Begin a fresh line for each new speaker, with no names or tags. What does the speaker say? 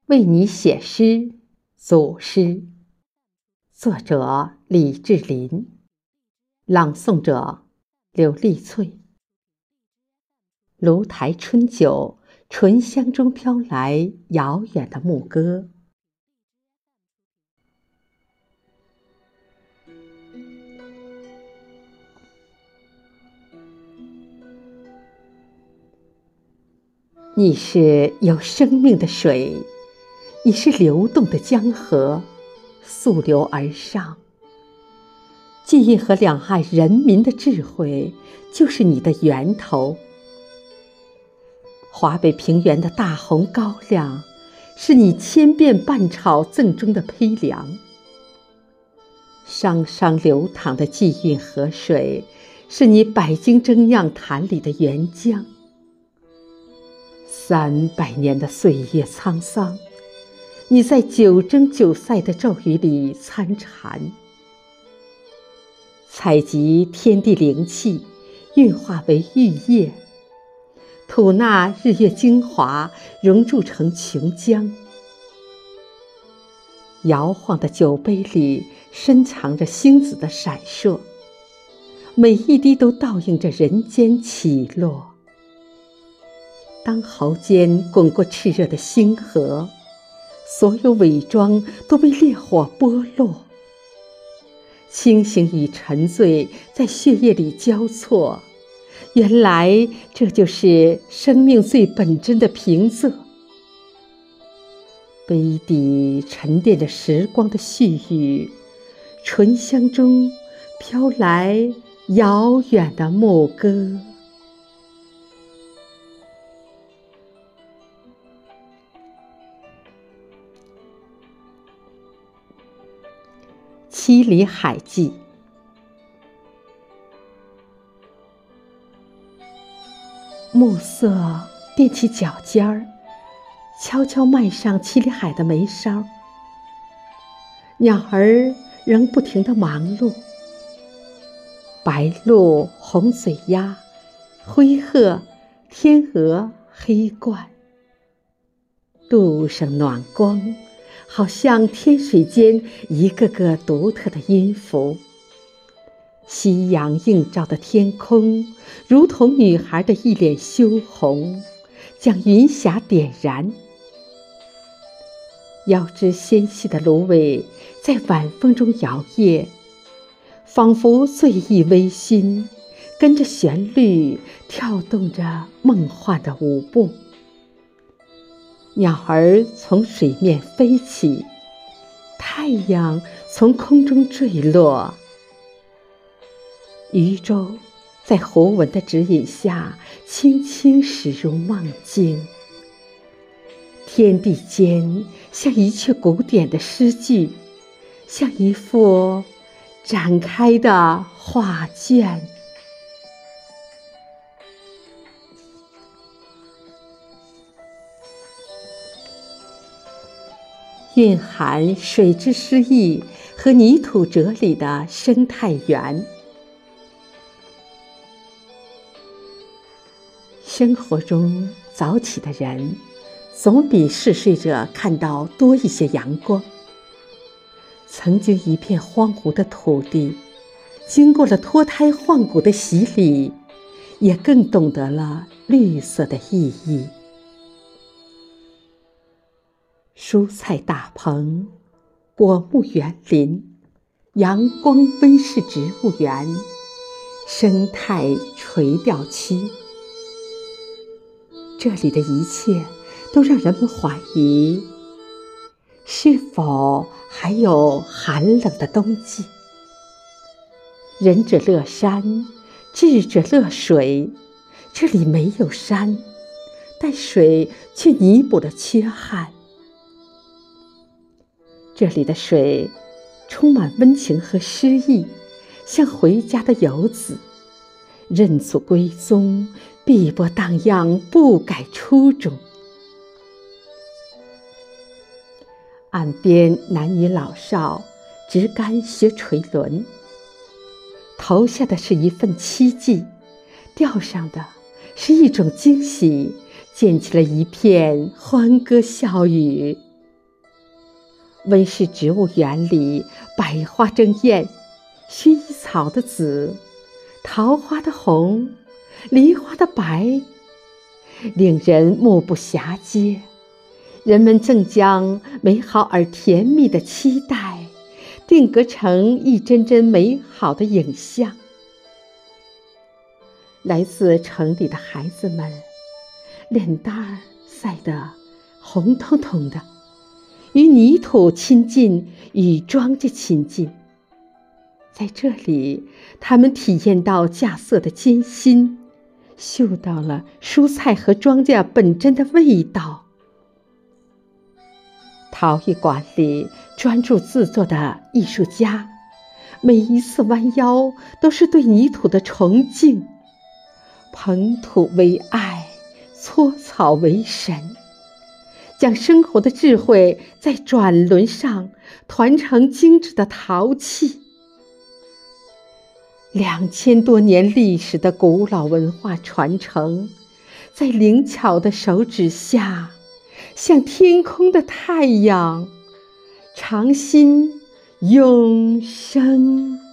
为你写诗，组诗。作者李志林，朗诵者刘丽翠。炉台春酒，醇香中飘来遥远的牧歌。你是有生命的水，你是流动的江河，溯流而上。记忆和两岸人民的智慧，就是你的源头。华北平原的大红高粱，是你千变万炒赠中的胚粮。汤汤流淌的济运河水，是你百斤蒸酿坛里的原浆。300年的岁月沧桑，你在九蒸九晒的骤雨里参禅，采集天地灵气，运化为玉液，吐纳日月精华，熔铸成琼浆。摇晃的酒杯里深藏着星子的闪烁，每一滴都倒映着人间起落。当喉间滚过炽热的星河，所有伪装都被烈火剥落。清醒与沉醉在血液里交错，原来这就是生命最本真的平仄。杯底沉淀着时光的絮语，醇香中飘来遥远的牧歌。七里海记。暮色踮起脚尖儿，悄悄迈上七里海的眉梢。鸟儿仍不停地忙碌，白鹭、红嘴鸦、灰鹤、天鹅、黑鹳。路上暖光，好像天水间一个个独特的音符。夕阳映照的天空，如同女孩的一脸羞红，将云霞点燃。腰肢纤细的芦苇在晚风中摇曳，仿佛醉意微醺，跟着旋律跳动着梦幻的舞步。鸟儿从水面飞起，太阳从空中坠落。渔舟在湖纹的指引下，轻轻驶入梦境。天地间像一阙古典的诗句，像一幅展开的画卷。蕴含水之诗意和泥土哲理的生态园。生活中早起的人，总比嗜睡者看到多一些阳光。曾经一片荒芜的土地，经过了脱胎换骨的洗礼，也更懂得了绿色的意义。蔬菜大棚，果木园林，阳光温室植物园，生态垂钓区。这里的一切都让人们怀疑，是否还有寒冷的冬季？仁者乐山，智者乐水。这里没有山，但水却弥补了缺憾。这里的水充满温情和诗意，像回家的游子，认祖归宗，碧波荡漾，不改初衷。岸边男女老少执竿学垂纶，投下的是一份期冀，钓上的是一种惊喜，溅起了一片欢歌笑语。 温室植物园里百花争艳，薰衣草的紫，桃花的红，梨花的白，令人目不暇接。人们正将美好而甜蜜的期待定格成一帧帧美好的影像。来自城里的孩子们，脸蛋儿晒得红彤彤的，与泥土亲近，与庄稼亲近。在这里，他们体验到稼穑的艰辛，嗅到了蔬菜和庄稼本真的味道。陶艺馆里专注制作的艺术家，每一次弯腰都是对泥土的崇敬，捧土为爱，搓草为神，将生活的智慧在转轮上团成精致的陶器。2000多年历史的古老文化传承，在灵巧的手指下，像天空的太阳，长新永生。